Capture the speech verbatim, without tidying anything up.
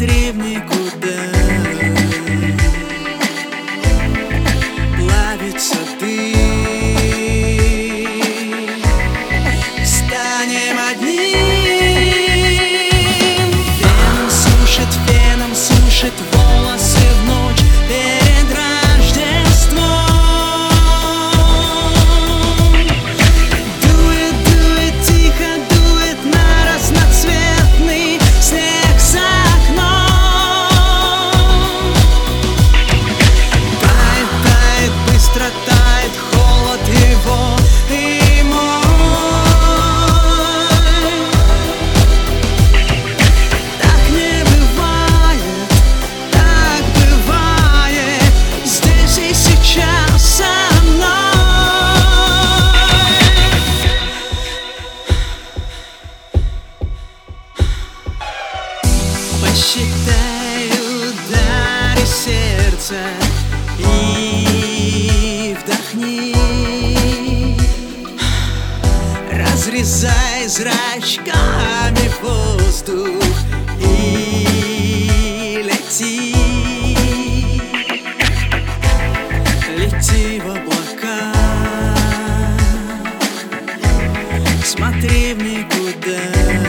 смотри в никуда. Плавится дым, станем одним. Феном сушит, феном сушит волосы в ночь перед Рождеством. Дует, дует, тихо дует на разноцветный снег за окном. Тает, тает, быстро тает холод его и мой. Так не бывает, так бывает здесь и сейчас со мной. Посчитай удары сердца и вдохни. Разрезай зрачками воздух и лети. Лети в облака, смотри в никуда.